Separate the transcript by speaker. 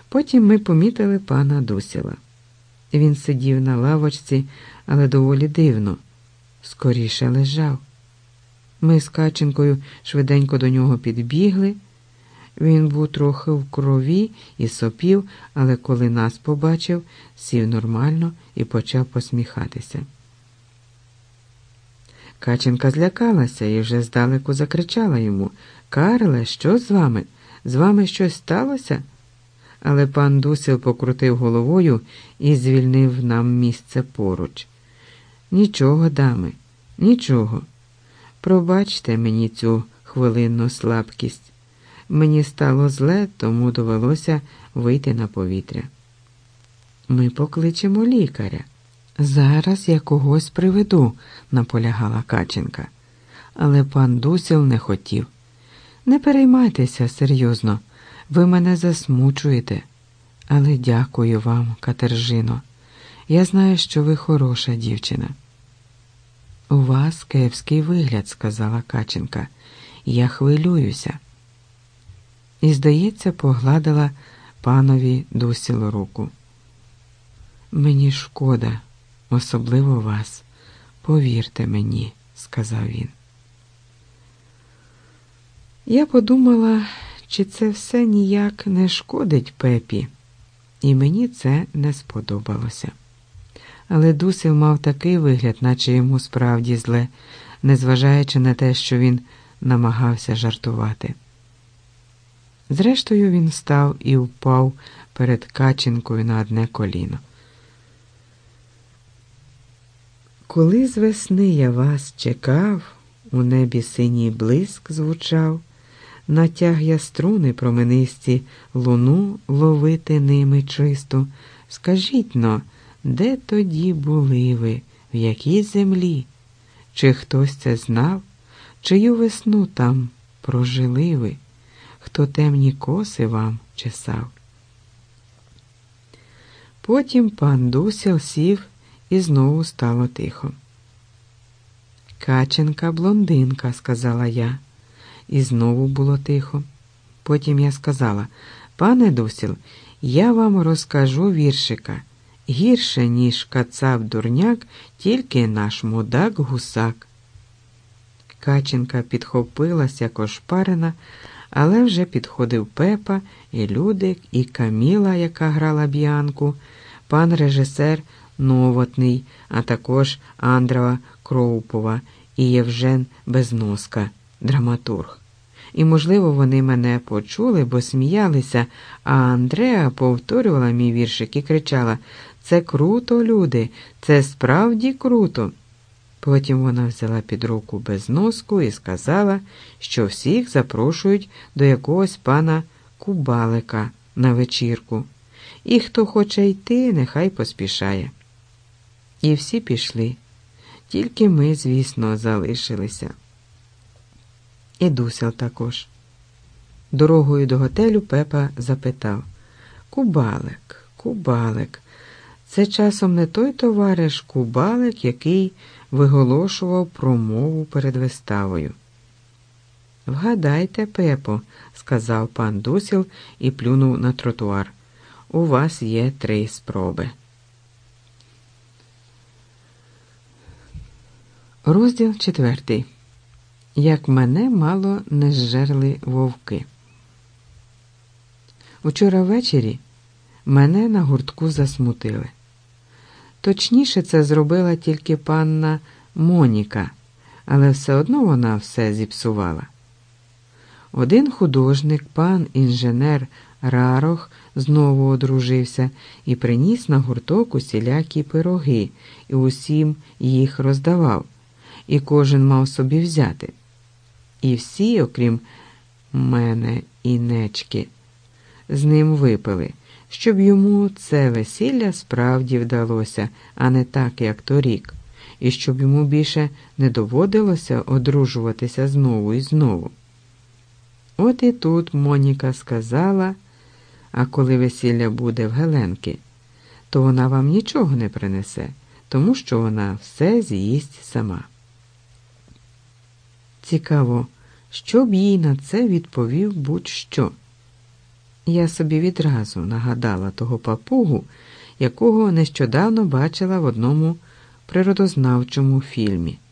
Speaker 1: Потім ми помітили пана Дусіла. Він сидів на лавочці, але доволі дивно. Скоріше лежав. Ми з Каченкою швиденько до нього підбігли. Він був трохи в крові і сопів, але коли нас побачив, сів нормально і почав посміхатися. Каченка злякалася і вже здалеку закричала йому: «Карле, що з вами? З вами щось сталося?» Але пан Дусіл покрутив головою і звільнив нам місце поруч. «Нічого, дами, нічого. Пробачте мені цю хвилинну слабкість. Мені стало зле, тому довелося вийти на повітря». «Ми покличемо лікаря». «Зараз я когось приведу», – наполягала Каченка. Але пан Дусіл не хотів. «Не переймайтеся серйозно, ви мене засмучуєте. Але дякую вам, Катержино. Я знаю, що ви хороша дівчина». «У вас кепський вигляд», – сказала Каченка. «Я хвилююся». І, здається, погладила панові Дусілу руку. «Мені шкода, особливо вас. Повірте мені», – сказав він. Я подумала, чи це все ніяк не шкодить Пепі, і мені це не сподобалося. Але Дусіл мав такий вигляд, наче йому справді зле, незважаючи на те, що він намагався жартувати. Зрештою він встав і впав перед Каченкою на одне коліно. «Коли з весни я вас чекав, у небі синій блиск звучав, натяг я струни променисті, луну ловити ними чисто. Скажіть-но, де тоді були ви, в якій землі? Чи хтось це знав, чию весну там прожили ви? Хто темні коси вам чесав?» Потім пан Дусіл сів і знову стало тихо. «Каченка блондинка», – сказала я. І знову було тихо. Потім я сказала: «Пане Дусіл, я вам розкажу віршика. Гірше, ніж кацап-дурняк, тільки наш мудак-гусак». Каченка підхопилась, як ошпарена, але вже підходив Пепа, і Людик, і Каміла, яка грала Б'янку, пан режисер Новотний, а також Андрова Кроупова і Євжен Безноска, драматург. І, можливо, вони мене почули, бо сміялися, а Андреа повторювала мій віршик і кричала: «Це круто, люди, це справді круто!» Потім вона взяла під руку Безноску і сказала, що всіх запрошують до якогось пана Кубалика на вечірку. І хто хоче йти, нехай поспішає. І всі пішли. Тільки ми, звісно, залишилися. І Дусіл також. Дорогою до готелю Пепа запитав: «Кубалик, Кубалик, це часом не той товариш Кубалик, який виголошував промову перед виставою?» «Вгадайте, Пепо», – сказав пан Дусіл і плюнув на тротуар. «У вас є 3 спроби». Розділ 4. Як мене мало не зжерли вовки. Учора ввечері мене на гуртку засмутили. Точніше, це зробила тільки панна Моніка, але все одно вона все зіпсувала. Один художник, пан інженер Рарох, знову одружився і приніс на гурток усілякі пироги, і усім їх роздавав, і кожен мав собі взяти. І всі, окрім мене і Нечки, з ним випили, щоб йому це весілля справді вдалося, а не так, як торік, і щоб йому більше не доводилося одружуватися знову і знову. От і тут Моніка сказала: «А коли весілля буде в Геленки, то вона вам нічого не принесе, тому що вона все з'їсть сама». Цікаво, що б їй на це відповів будь-що. Я собі відразу нагадала того папугу, якого нещодавно бачила в одному природознавчому фільмі.